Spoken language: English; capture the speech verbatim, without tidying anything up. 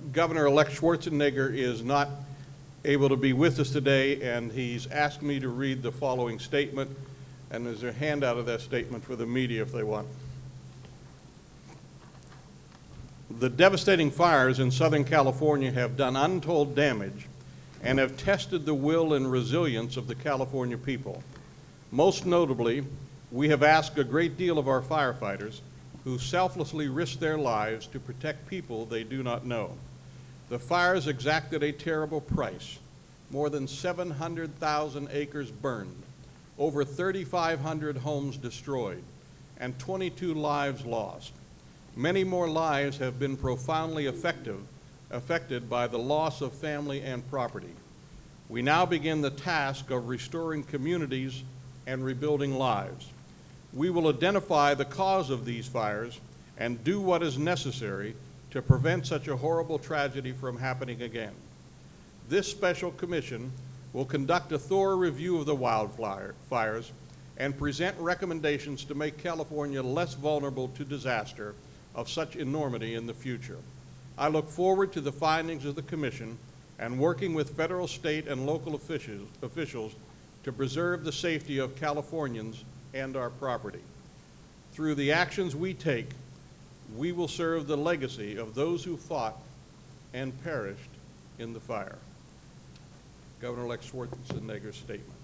Governor-elect Schwarzenegger is not able to be with us today, and he's asked me to read the following statement, and there's a handout of that statement for the media if they want. The devastating fires in Southern California have done untold damage and have tested the will and resilience of the California people. Most notably, we have asked a great deal of our firefighters who selflessly risk their lives to protect people they do not know. The fires exacted a terrible price. More than seven hundred thousand acres burned, over thirty-five hundred homes destroyed, and twenty-two lives lost. Many more lives have been profoundly effective, affected by the loss of family and property. We now begin the task of restoring communities and rebuilding lives. We will identify the cause of these fires and do what is necessary to prevent such a horrible tragedy from happening again. This special commission will conduct a thorough review of the wildfires and present recommendations to make California less vulnerable to disaster of such enormity in the future. I look forward to the findings of the commission and working with federal, state, and local officials, officials to preserve the safety of Californians and our property. Through the actions we take, we will serve the legacy of those who fought and perished in the fire. Governor-elect Schwarzenegger's statement.